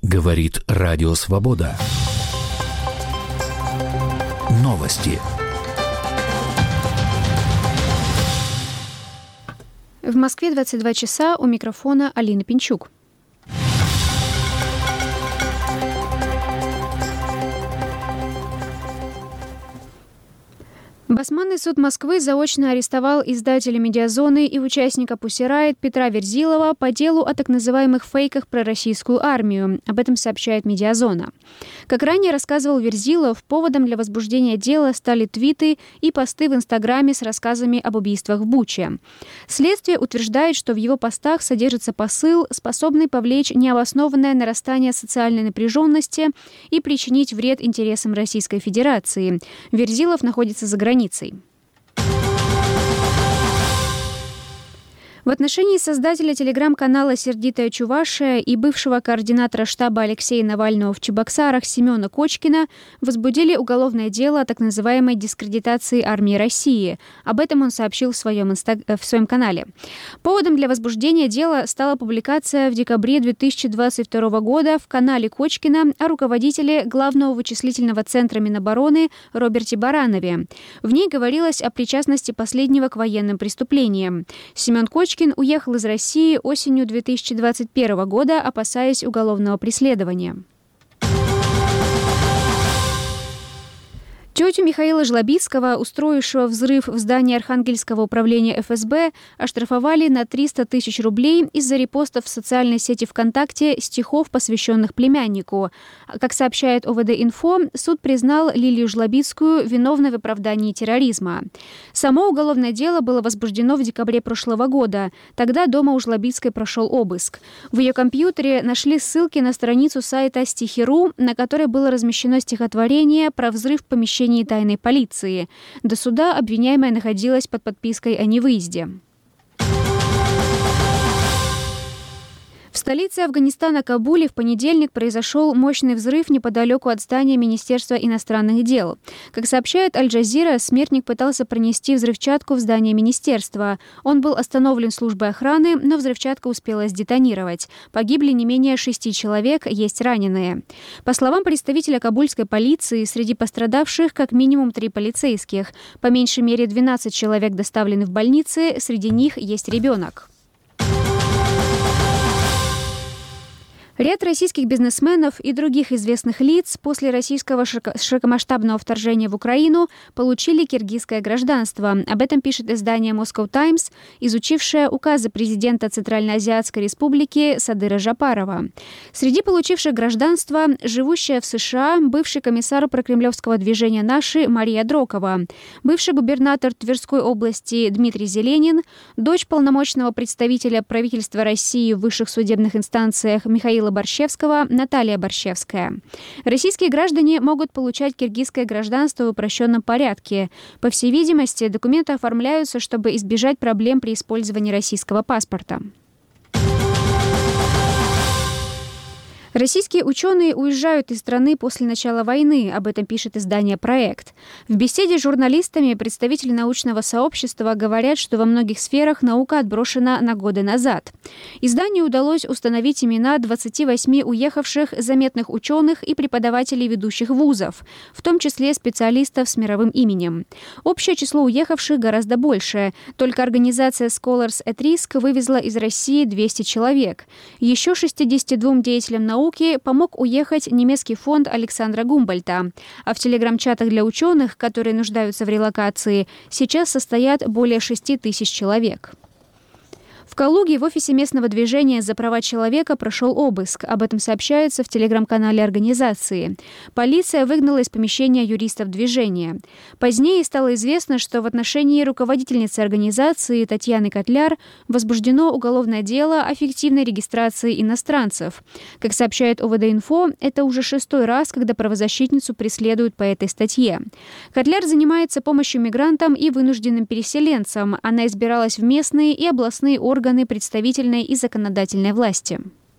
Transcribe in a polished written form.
Говорит Радио Свобода. Новости. В Москве 22 часа, у микрофона Алина Пинчук. Басманный суд Москвы заочно арестовал издателя «Медиазоны» и участника Pussy Riot Петра Верзилова по делу о так называемых фейках про российскую армию. Об этом сообщает «Медиазона». Как ранее рассказывал Верзилов, поводом для возбуждения дела стали твиты и посты в Инстаграме с рассказами об убийствах в Буче. Следствие утверждает, что в его постах содержится посыл, способный повлечь необоснованное нарастание социальной напряженности и причинить вред интересам Российской Федерации. Верзилов находится за границей. В отношении создателя телеграм-канала «Сердитая Чувашия» и бывшего координатора штаба Алексея Навального в Чебоксарах Семена Кочкина возбудили уголовное дело о так называемой дискредитации армии России. Об этом он сообщил в своем канале. Поводом для возбуждения дела стала публикация в декабре 2022 года в канале Кочкина о руководителе Главного вычислительного центра Минобороны Роберте Баранове. В ней говорилось о причастности последнего к военным преступлениям. Семен Кочкин уехал из России осенью 2021 года, опасаясь уголовного преследования. Тетю Михаила Жлобицкого, устроившего взрыв в здании Архангельского управления ФСБ, оштрафовали на 300 тысяч рублей из-за репостов в социальной сети ВКонтакте стихов, посвященных племяннику. Как сообщает ОВД-Инфо, суд признал Лилию Жлобицкую виновной в оправдании терроризма. Само уголовное дело было возбуждено в декабре прошлого года. Тогда дома у Жлобицкой прошел обыск. В ее компьютере нашли ссылки на страницу сайта Стихи.ру, на которой было размещено стихотворение про взрыв в помещении тайной полиции. До суда обвиняемая находилась под подпиской о невыезде. В столице Афганистана Кабуле в понедельник произошел мощный взрыв неподалеку от здания Министерства иностранных дел. Как сообщает Аль-Джазира, смертник пытался пронести взрывчатку в здание министерства. Он был остановлен службой охраны, но взрывчатка успела сдетонировать. Погибли не менее 6 человек, есть раненые. По словам представителя кабульской полиции, среди пострадавших как минимум 3 полицейских. По меньшей мере 12 человек доставлены в больницы, среди них есть ребенок. Ряд российских бизнесменов и других известных лиц после российского широкомасштабного вторжения в Украину получили киргизское гражданство. Об этом пишет издание Moscow Times, изучившее указы президента Центральноазиатской республики Садыра Жапарова. Среди получивших гражданство живущая в США бывший комиссар прокремлевского движения «Наши» Мария Дрокова, бывший губернатор Тверской области Дмитрий Зеленин, дочь полномочного представителя правительства России в высших судебных инстанциях Михаила Борщевского Наталья Борщевская. Российские граждане могут получать киргизское гражданство в упрощенном порядке. По всей видимости, документы оформляются, чтобы избежать проблем при использовании российского паспорта. Российские ученые уезжают из страны после начала войны, об этом пишет издание «Проект». В беседе с журналистами представители научного сообщества говорят, что во многих сферах наука отброшена на годы назад. Изданию удалось установить имена 28 уехавших заметных ученых и преподавателей ведущих вузов, в том числе специалистов с мировым именем. Общее число уехавших гораздо больше. Только организация Scholars at Risk вывезла из России 200 человек. Еще 62 деятелям науки помог уехать немецкий фонд Александра Гумбольдта. А в телеграм-чатах для ученых, которые нуждаются в релокации, сейчас состоят более 6 тысяч человек. В Калуге в офисе местного движения «За права человека» прошел обыск. Об этом сообщается в телеграм-канале организации. Полиция выгнала из помещения юристов движения. Позднее стало известно, что в отношении руководительницы организации Татьяны Котляр возбуждено уголовное дело о фиктивной регистрации иностранцев. Как сообщает ОВД-Инфо, это уже 6-й раз, когда правозащитницу преследуют по этой статье. Котляр занимается помощью мигрантам и вынужденным переселенцам. Она избиралась в местные и областные органы представительной и законодательной власти.